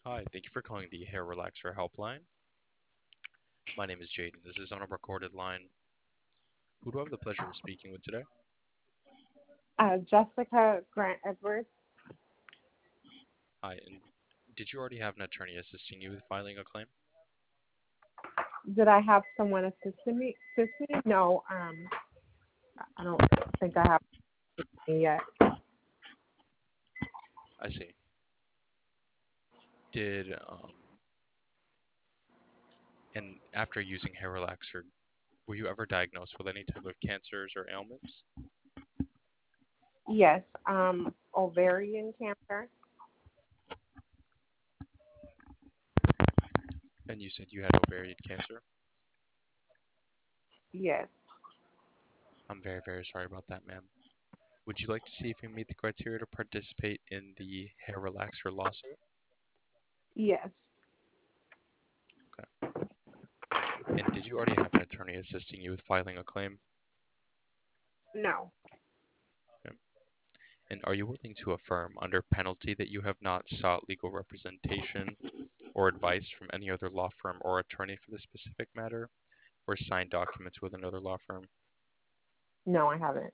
Hi, thank you for calling the Hair Relaxer Helpline. My name is Jaden. This is on a recorded line. Who do I have the pleasure of speaking with today? Jessica Grant Edwards. Hi, and did you already have an attorney assisting you with filing a claim? Did I have someone assist me? No, I don't think I have any yet. I see. Did, and after using Hair Relaxer, were you ever diagnosed with any type of cancers or ailments? Yes, ovarian cancer. And you said you had ovarian cancer? Yes, I'm very, very sorry about that, ma'am. Would you like to see if you meet the criteria to participate in the Hair Relaxer lawsuit? yes, Okay. And did you already have an attorney assisting you with filing a claim? no, Okay. And are you willing to affirm, under penalty, that you have not sought legal representation or advice from any other law firm or attorney for this specific matter, or signed documents with another law firm? no, I haven't.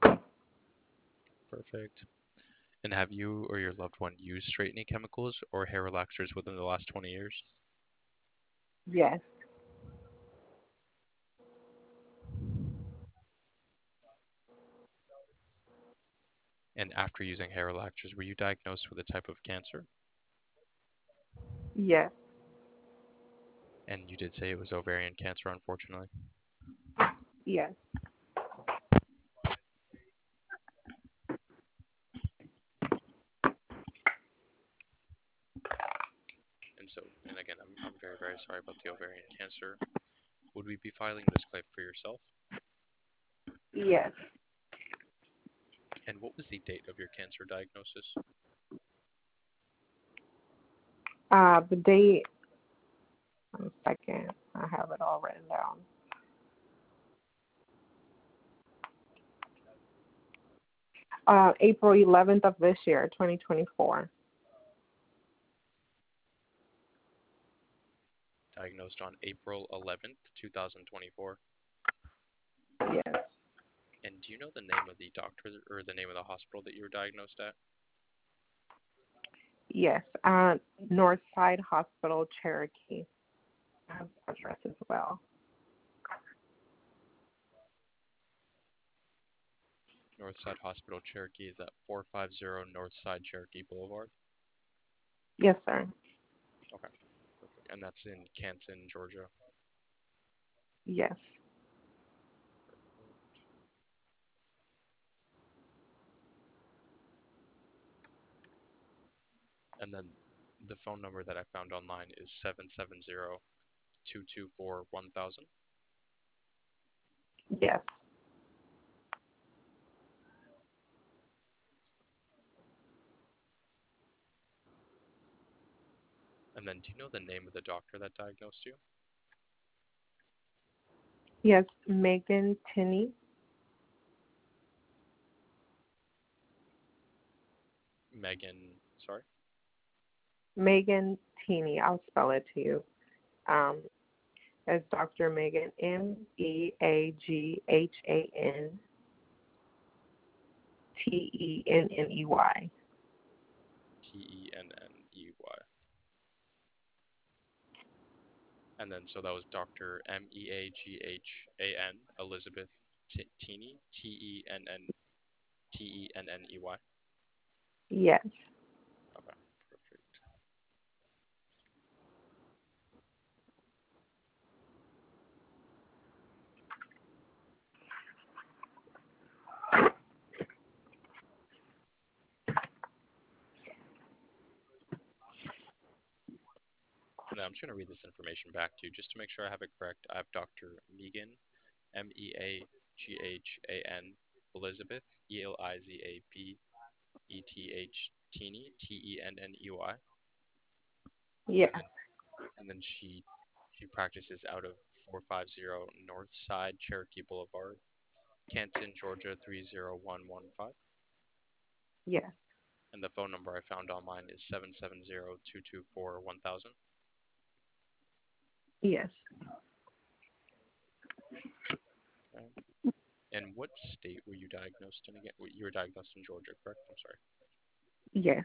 Perfect. And have you or your loved one used straightening chemicals or hair relaxers within the last 20 years? Yes, And after using hair relaxers, were you diagnosed with a type of cancer? yes, And you did say it was ovarian cancer, unfortunately. yes. And so, and again, I'm very, very sorry about the ovarian cancer. Would we be filing this claim for yourself? Yes. And what was the date of your cancer diagnosis? The date. 1 second. I have it all written down. April 11th of this year, 2024. Diagnosed on April 11th, 2024. Yes, And do you know the name of the doctor or the name of the hospital that you were diagnosed at? yes. Northside Hospital, Cherokee. I have the address as well. Northside Hospital, Cherokee. Is that 450 Northside Cherokee Boulevard? Yes, sir. Okay, perfect. And that's in Canton, Georgia. Yes. And then the phone number that I found online is 770-224-1000. Yes. And then do you know the name of the doctor that diagnosed you? Yes. Megan Tinney. Megan, sorry? Megan Tinney. I'll spell it to you. Um, as Dr. Megan, MeaghanTenney. Tenney. And then so that was Dr. Meaghan Elizabeth Tenney, Tenney. Yes. Okay, perfect. And then I'm just going to read this information back to you just to make sure I have it correct. I have Dr. Megan, Meaghan Elizabeth, Elizabeth Tenney. Yes. And then she practices out of 450 North Side Cherokee Boulevard, Canton, Georgia 30115. Yes. And the phone number I found online is 770-224-1000. Yes. Okay. And what state were you diagnosed in again? You were diagnosed in Georgia, correct? I'm sorry. Yes.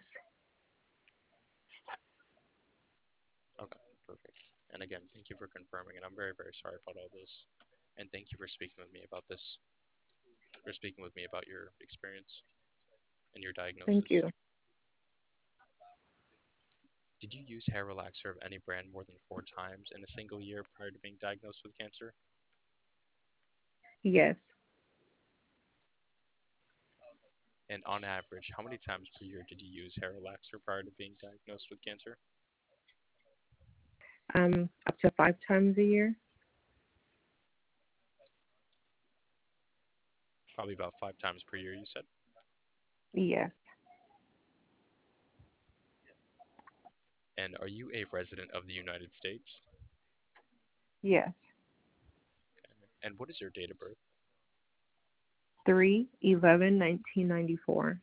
Okay, perfect. And again, thank you for confirming, and I'm very, very sorry about all this. And thank you for speaking with me about this, for speaking with me about your experience and your Thank diagnosis. you. Did you use hair relaxer of any brand more than 4 times in a single year prior to being diagnosed with cancer? Yes. And on average, how many times per year did you use hair relaxer prior to being diagnosed with cancer? Up to 5 times a year. Probably about 5 times per year, you said. Yes. And are you a resident of the United States? Yes. And what is your date of birth? 3/11/1994.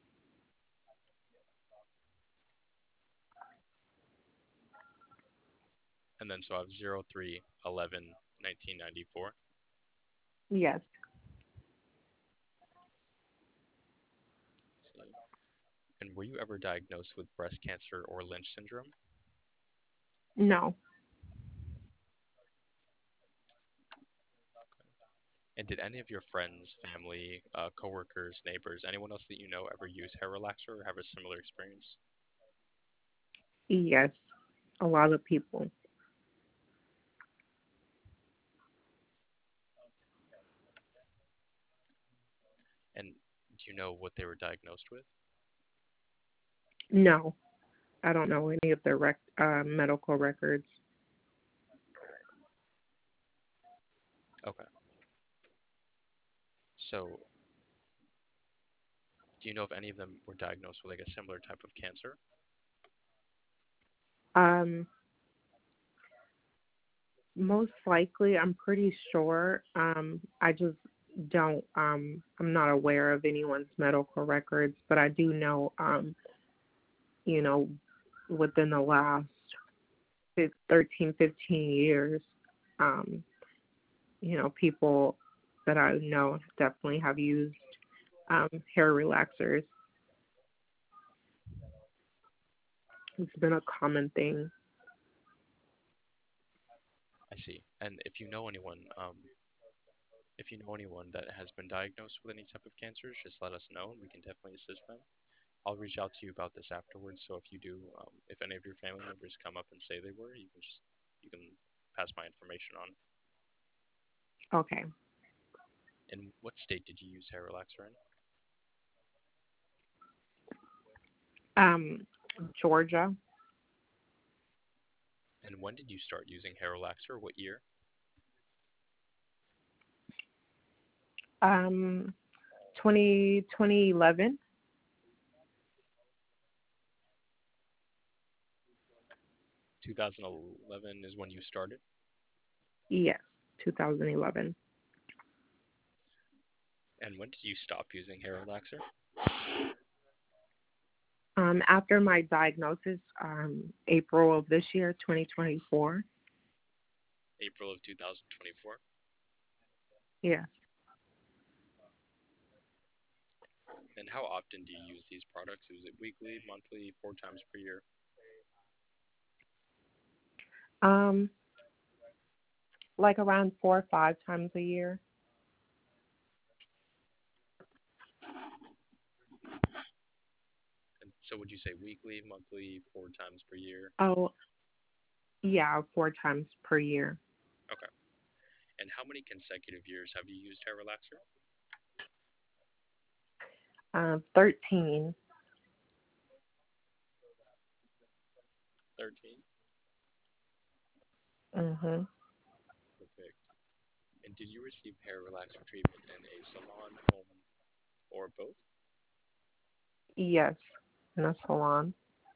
And then so I have 03/11/1994. Yes. And were you ever diagnosed with breast cancer or Lynch syndrome? No. And did any of your friends, family, coworkers, neighbors, anyone else that you know ever use hair relaxer or have a similar experience? Yes. A lot of people. And do you know what they were diagnosed with? No. I don't know any of their medical records. Okay. So do you know if any of them were diagnosed with like a similar type of cancer? Um, Most likely, I'm pretty sure. I just don't. I'm not aware of anyone's medical records, but I do know. You know, within the last 13, 15 years, um, people that I know definitely have used hair relaxers. It's been a common thing. I see. And if you know anyone that has been diagnosed with any type of cancers, just let us know and we can definitely assist them. I'll reach out to you about this afterwards. So if you do, if any of your family members come up and say they were, you can pass my information on. Okay. In what state did you use hair relaxer in? Um, Georgia, And when did you start using hair relaxer? What year? um, 2011. 2011 is when you started. Yes, 2011. And when did you stop using hair relaxer? After my diagnosis, April of this year, 2024. April of 2024. Yes. And how often do you use these products? Is it weekly, monthly, 4 times per year? Um, like around 4 or 5 times a year. And so would you say weekly, monthly, 4 times per year? Oh, yeah, 4 times per year. Okay. And how many consecutive years have you used hair relaxer? 13. 13. Mhm. Perfect. And did you receive hair relaxer treatment in a salon, home, or both? Yes, in a salon.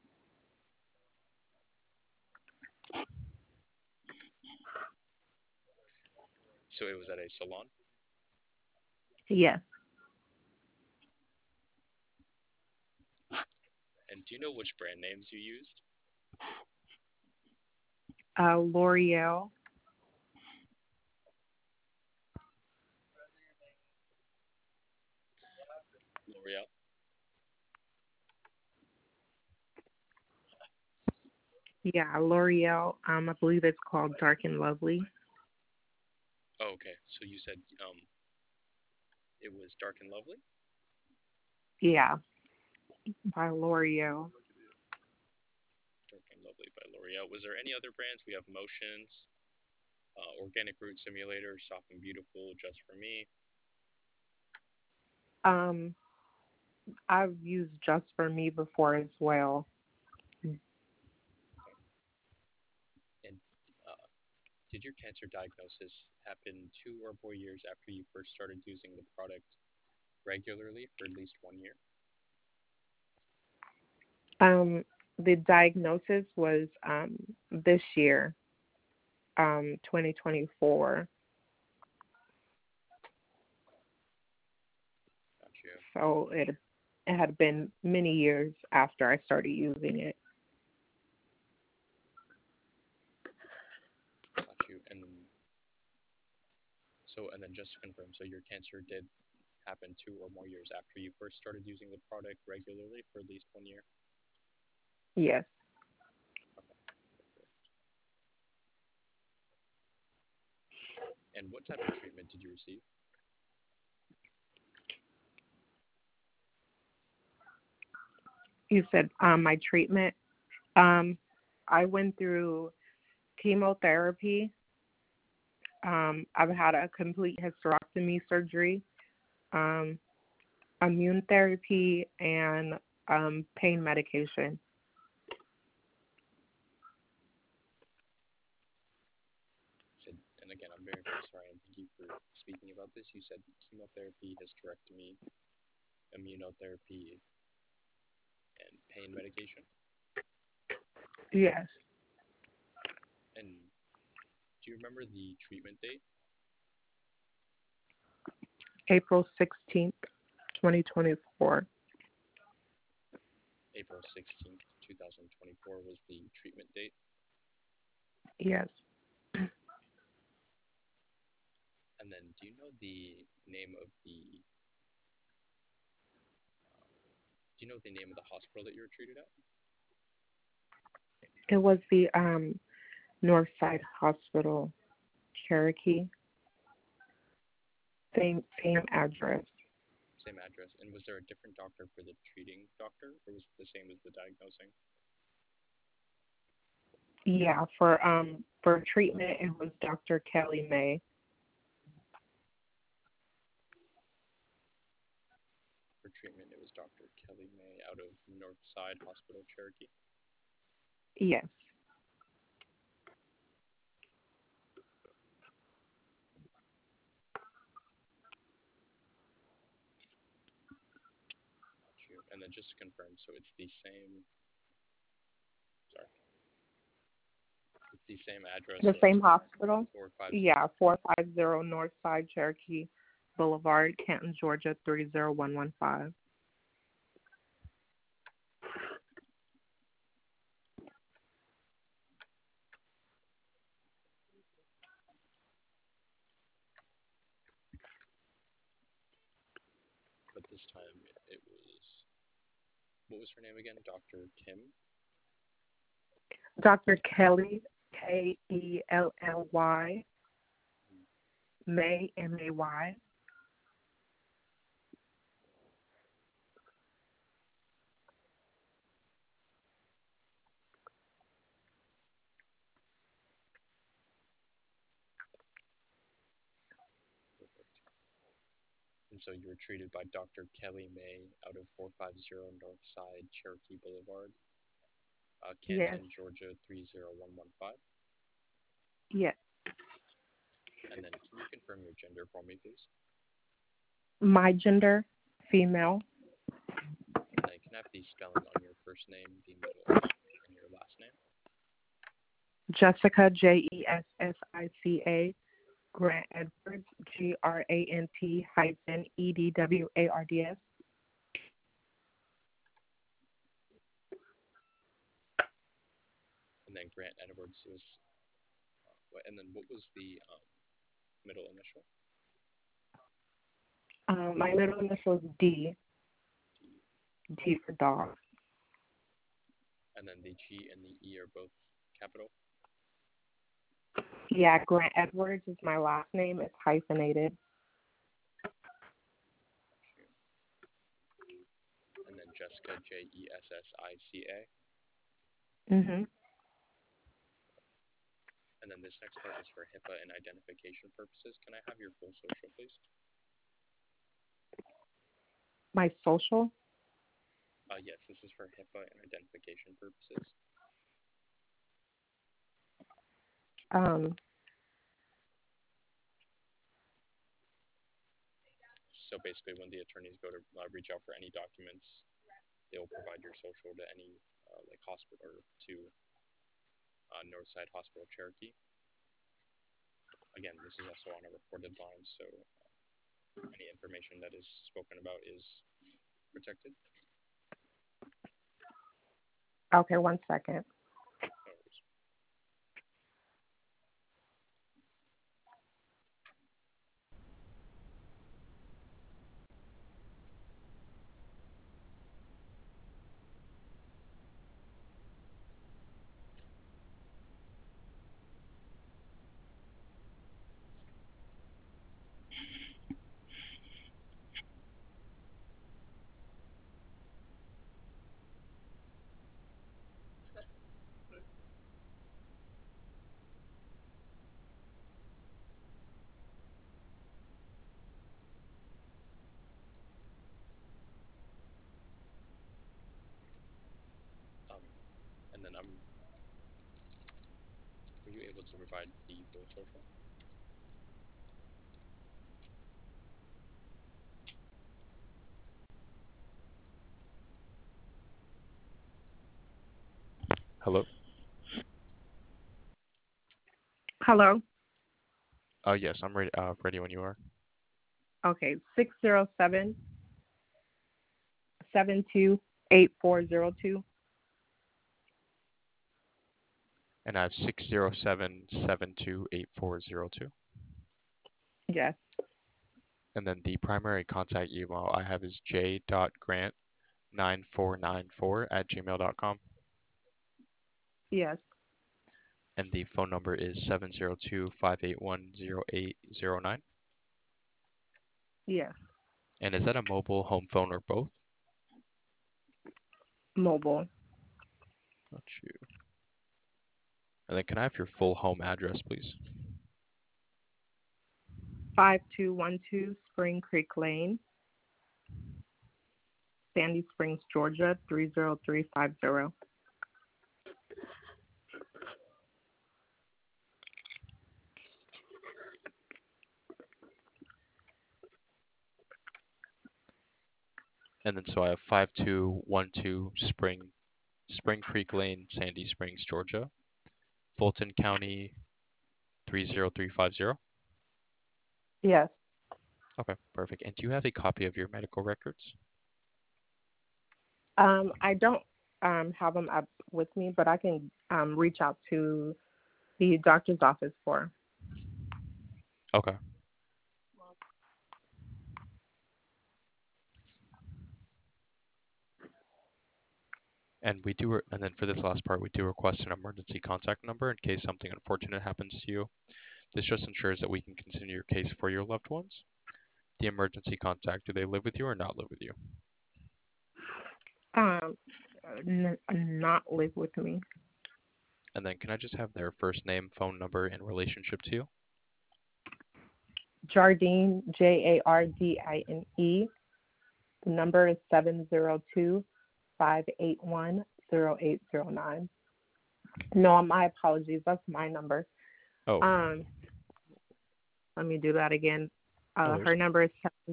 So it was at a salon? Yes. Do you know which brand names you used? L'Oreal. L'Oreal. Yeah, L'Oreal. I believe it's called Dark and Lovely. Oh, okay. So you said it was Dark and Lovely? Yeah, by L'Oreal. Dark and Lovely by L'Oreal. Was there any other brands? We have Motions, Organic Root Simulator, Soft and Beautiful, Just for Me. Um, I've used Just for Me before as well. And did your cancer diagnosis happen 2 or more years after you first started using the product regularly for at least 1 year? Um, the diagnosis was this year, 2024. Got you. So it had been many years after I started using it. Got you. And then just to confirm, so your cancer did happen 2 or more years after you first started using the product regularly for at least 1 year? Yes. Okay. And what type of treatment did you receive? You said my treatment. I went through chemotherapy. I've had a complete hysterectomy surgery, um, immune therapy, and pain medication. Said, and again, I'm very, very sorry, and thank you for speaking about this. You said chemotherapy, hysterectomy, immunotherapy, and pain medication. Yes. And do you remember the treatment date? April 16th, 2024. April 16th, 2024 was the treatment date. Yes. And then, do you know the name of the do you know the name of the hospital that you were treated at? It was the Northside Hospital, Cherokee. Same address. Same address. And was there a different doctor for the treating doctor, or was it the same as the diagnosing? Yeah, for treatment it was Dr. Kelly May. For treatment, it was Dr. Kelly May out of Northside Hospital, Cherokee. Yes. Got you. And then just to confirm, so it's the same. Sorry, it's the same address The of same hospital? 450. Yeah, 450 Northside Cherokee Boulevard, Canton, Georgia 30115. But this time it was. What was her name again? Dr. Kim. Dr. Kelly, Kelly, May, May. Perfect. And so you were treated by Dr. Kelly May out of 450 Northside Cherokee Boulevard, Yes. Canton, Georgia 30115. Yes. And then can you confirm your gender for me, please? My gender, female. And then can I have the spelling on your first name, the middle initial, and your last name? Jessica, Jessica, Grant Edwards, Grant-Edwards. And then Grant Edwards is, and then what was the middle initial? My middle initial is D. D. D for dog. And then the G and the E are both capital? Yeah, Grant Edwards is my last name. It's hyphenated. And then Jessica, Jessica. Mhm. And then this next part is for HIPAA and identification purposes. Can I have your full social, please? My social? Yes, this is for HIPAA and identification purposes. Um, So basically, when the attorneys go to reach out for any documents, they will provide your social to any like hospital or to Northside Hospital Cherokee. Again, this is also on a recorded line, so any information that is spoken about is protected. okay, 1 second. No worries. And then were you able to provide the full social? Hello? Hello? Yes, I'm ready when you are. Okay, 607-728402. And I have 607-728402. Yes, And then the primary contact email I have is j.grant9494@gmail.com. yes, And the phone number is 702-581-0809. yes. And is that a mobile, home phone, or both? Mobile. Got you. And then can I have your full home address, please? 5212 Spring Creek Lane, Sandy Springs, Georgia, 30350. And then so I have 5212 Spring Creek Lane, Sandy Springs, Georgia, Fulton County 30350. Yes. Okay, perfect. And do you have a copy of your medical records? I don't have them up with me, but I can reach out to the doctor's office for. Okay. And and then for this last part, we do request an emergency contact number in case something unfortunate happens to you. This just ensures that we can continue your case for your loved ones. The emergency contact, do they live with you or not live with you? Not live with me. And then can I just have their first name, phone number, in relationship to you? Jardine, Jardine. The number is 702-581-0809. No, my apologies. That's my number. Oh, Let me do that again. no worries. Her number is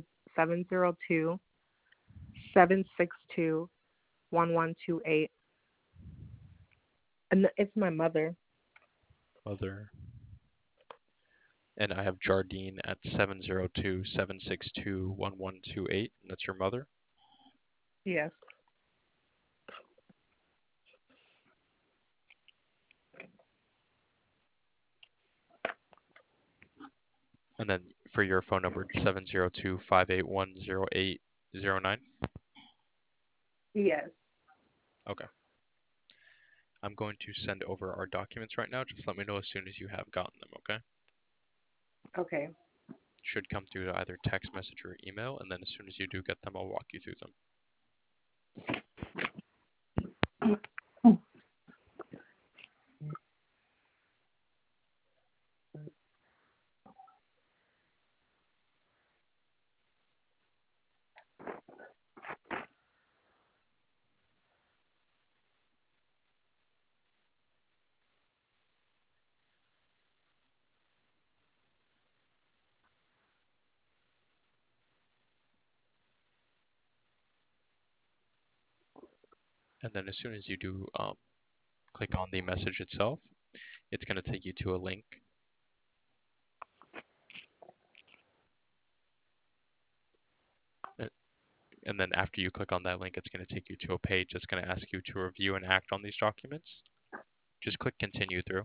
702-762-1128. And it's my mother. Mother. And I have Jardine at 702-762-1128, and that's your mother? Yes. And then for your phone number, 702-581-0809. Yes. Okay. I'm going to send over our documents right now. Just let me know as soon as you have gotten them, okay? Okay. Should come through to either text message or email, and then as soon as you do get them, I'll walk you through them. And then as soon as you do click on the message itself, it's going to take you to a link. And then after you click on that link, it's going to take you to a page that's going to ask you to review and act on these documents. Just click continue through.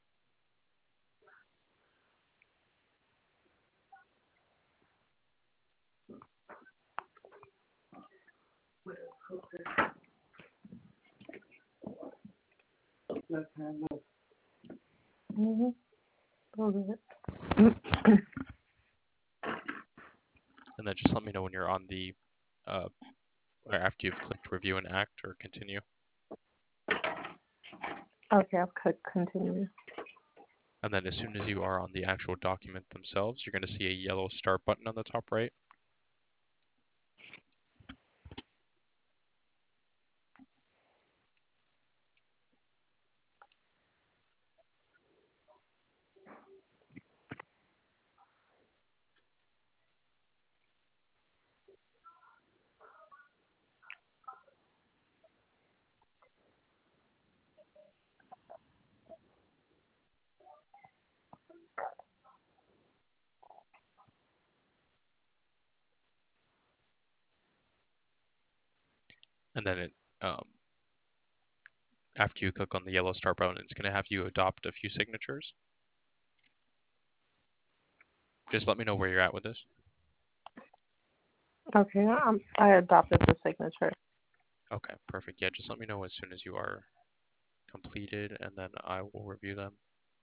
Mhm. And then just let me know when you're on the, or after you've clicked review and act or continue. Okay, I've clicked continue. And then as soon as you are on the actual document themselves, you're going to see a yellow start button on the top right. And then after you click on the yellow start button, it's going to have you adopt a few signatures. Just let me know where you're at with this. Okay, I adopted the signature. Okay, perfect. Yeah, just let me know as soon as you are completed, and then I will review them.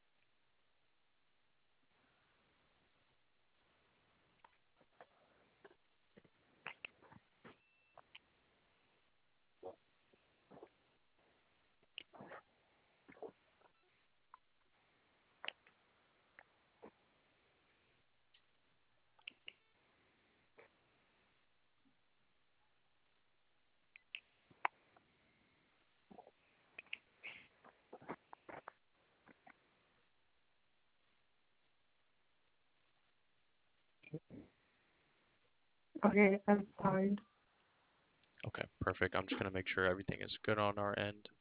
Okay, I'm signed. Okay, perfect. I'm just going to make sure everything is good on our end.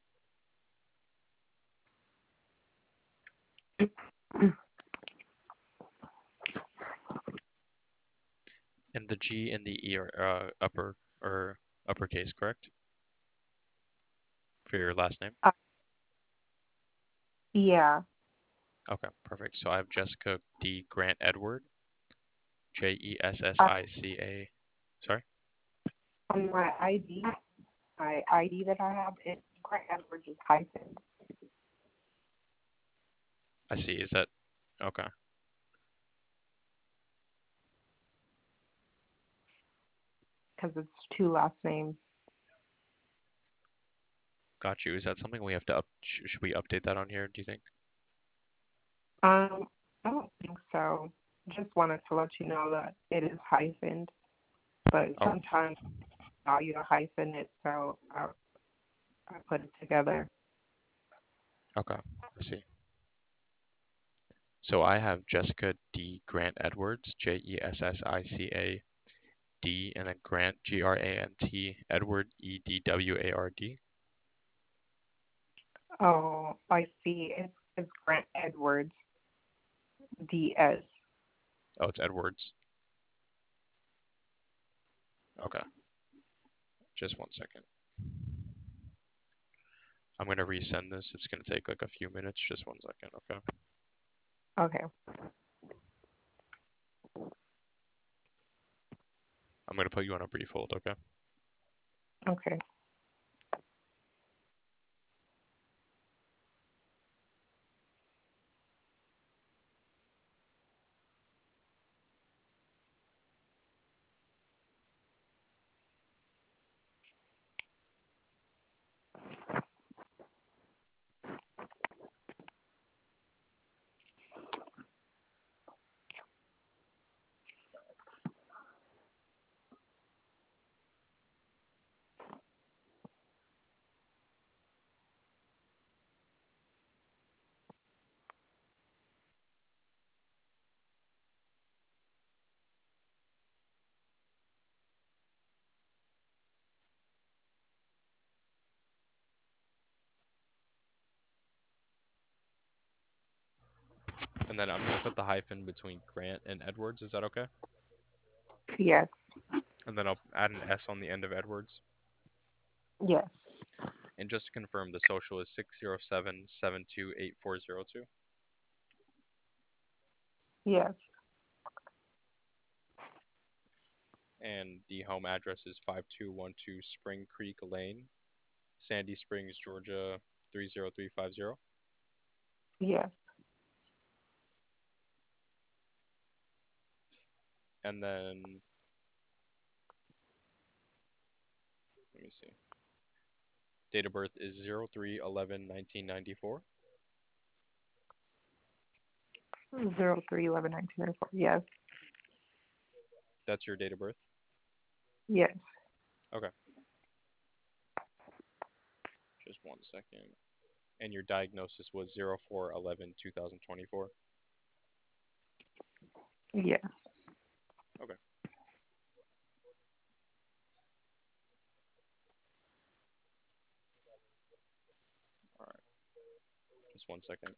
And the G and the E are upper or uppercase, correct? For your last name? Yeah. Okay, perfect. So I have Jessica D. Grant Edward, Jessica. Sorry? On my ID that I have, it's Grant Edwards is hyphen I see. Is that okay? because it's two last names. Got you. Is that something we have to should we update that on here, do you think? I don't think so. Just wanted to let you know that it is hyphened, but Oh, sometimes I'll you to hyphen it, so I put it together. okay. I see. So I have Jessica D. Grant Edwards, Jessica D, and then Grant Grant Edward Edward. Oh, I see. It's Grant Edwards DS. Oh, it's Edwards. Okay. Just one second. I'm gonna resend this. It's gonna take like a few minutes. Just one second, okay? Okay. I'm going to put you on a brief hold, okay? Okay. And then I'm going to put the hyphen between Grant and Edwards. Is that okay? Yes. And then I'll add an S on the end of Edwards. Yes. And just to confirm, the social is 607-728-402. Yes. And the home address is 5212 Spring Creek Lane, Sandy Springs, Georgia 30350. Yes. And then, let me see. Date of birth is 03/11/1994. 03/11/1994. Yes. That's your date of birth? Yes. Okay, just one second. And your diagnosis was 04/11/2024. Yes. Okay, all right. Just one second.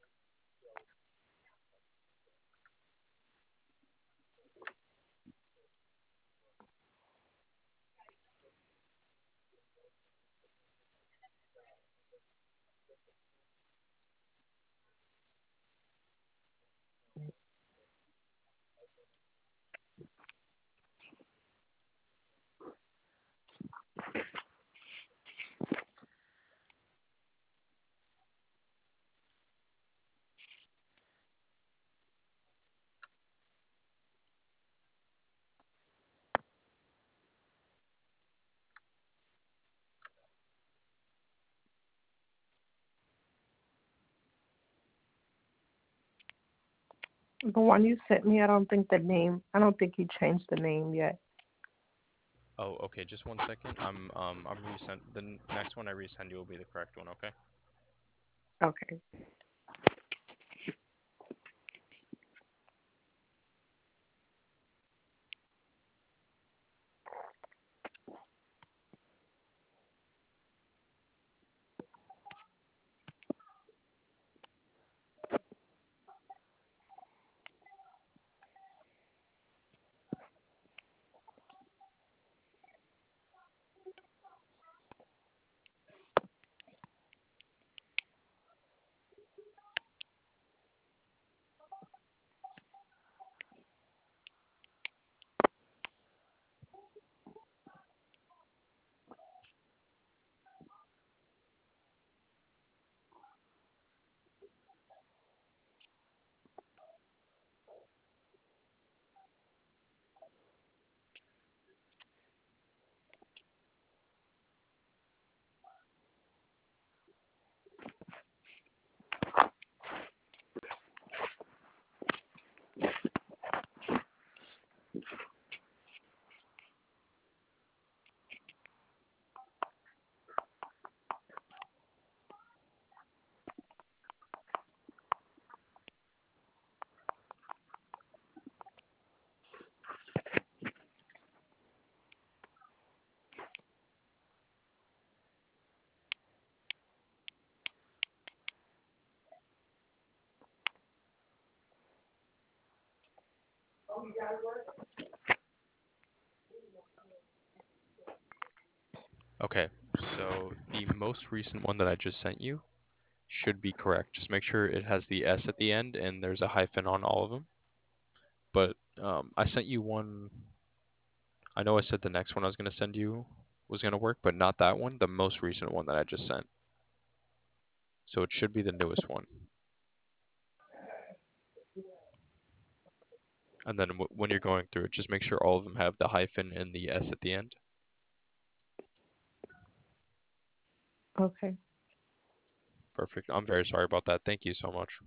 The one you sent me, I don't think you changed the name yet. Oh, okay. Just one second. I'm resend the next one I resend you will be the correct one. Okay. Okay. Okay. So the most recent one that I just sent you should be correct. Just make sure it has the S at the end and there's a hyphen on all of them. But I sent you one. I know I said the next one I was going to send you was going to work, but not that one, the most recent one that I just sent. So it should be the newest one. And then when you're going through it, just make sure all of them have the hyphen and the S at the end. Okay. Perfect. I'm very sorry about that. Thank you so much.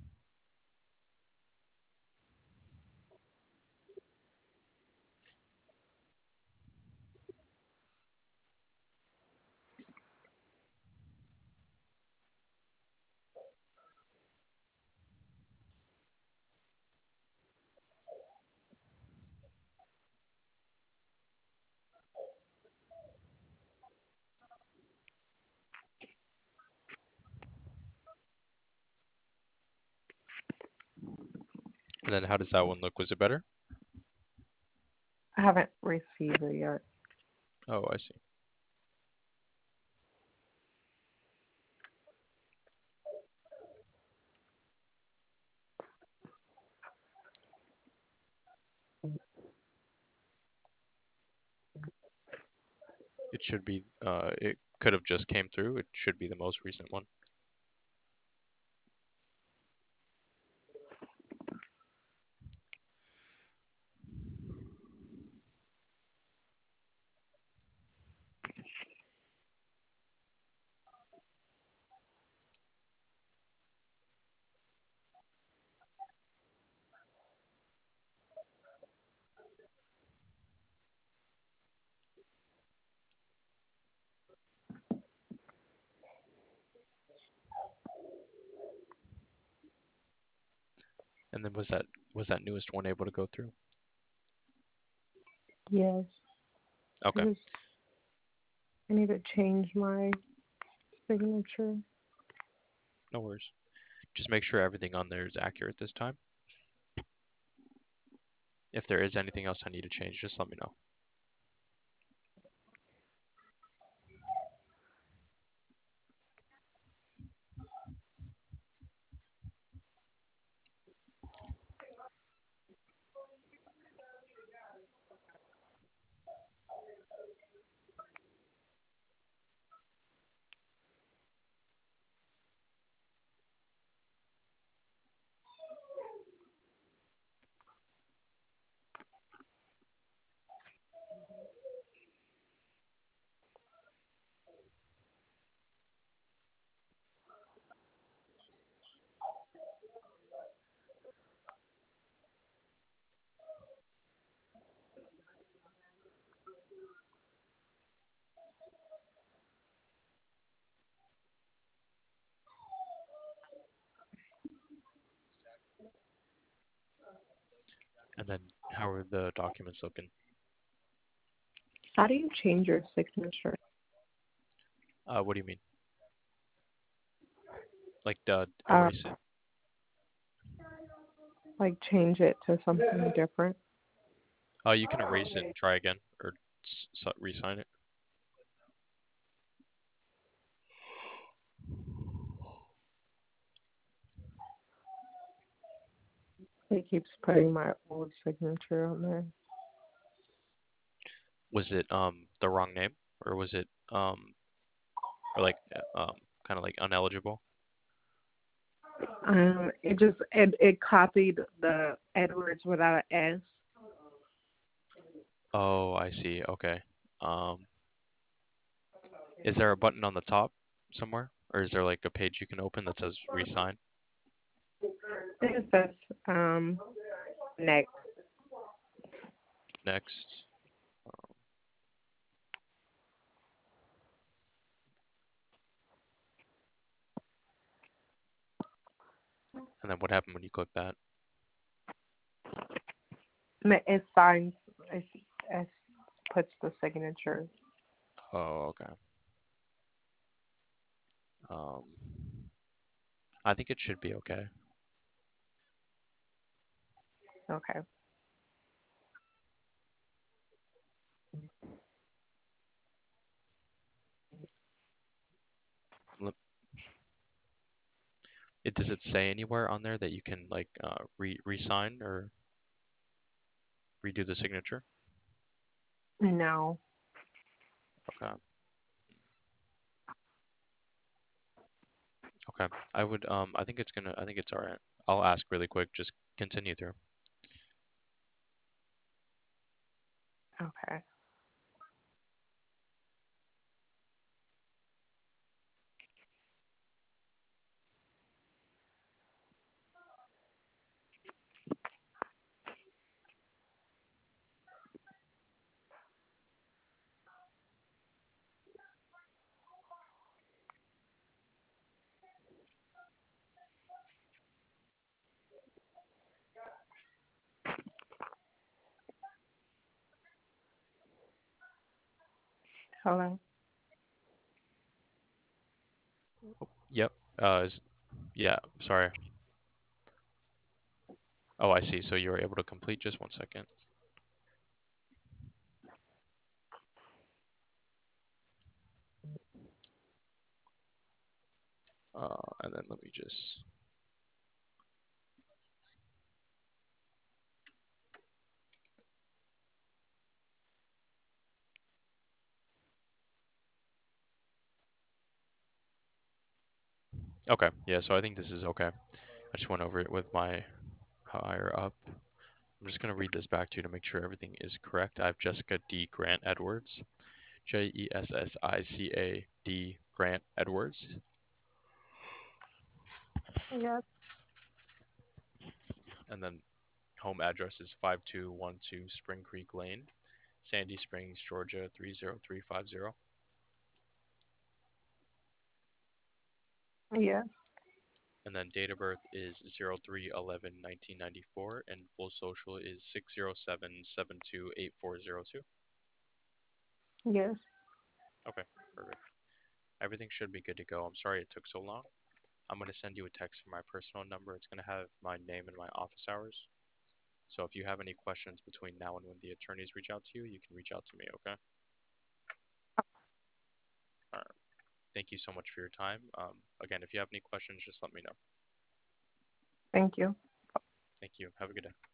And then how does that one look? Was it better? I haven't received it yet. Oh, I see. It should be, it could have just came through. It should be the most recent one. And then was that newest one able to go through? Yes. Okay. I need to change my signature. No worries. Just make sure everything on there is accurate this time. If there is anything else I need to change, just let me know. And then how are the documents looking? How do you change your signature? What do you mean? Like Uh, erase it? like change it to something different? You can erase it and try again, or re-sign it. It keeps putting my old signature on there. Was it the wrong name, or was it or like kind of like uneligible? It copied the Edwards without an S. Oh, I see. Okay. Um, is there a button on the top somewhere, or is there like a page you can open that says re-sign? It says next. Next. And then what happened when you click that? It signs. It puts the signature. Oh, okay. Um, I think it should be okay. Okay. Does it say anywhere on there that you can like re-sign or redo the signature? No. Okay. Okay. I think I think it's all right. I'll ask really quick. Just continue through. Okay. Hello. Yep. Yeah, sorry. Oh, I see. So you were able to complete just 1 second. And then let me just. Okay. Yeah, so I think this is okay. I just went over it with my higher up. I'm just gonna read this back to you to make sure everything is correct. I have Jessica D. Grant Edwards, Jessica D. Grant Edwards, Yes. and then home address is 5212 Spring Creek Lane, Sandy Springs, Georgia 30350. Yes. And then date of birth is 03/11/1994, and full social is 607728402. Yes. Okay, perfect. Everything should be good to go. I'm sorry it took so long. I'm going to send you a text from my personal number. It's going to have my name and my office hours. So if you have any questions between now and when the attorneys reach out to you, you can reach out to me, okay? All right. Thank you so much for your time. Again, if you have any questions, just let me know. Thank you. Thank you. Have a good day.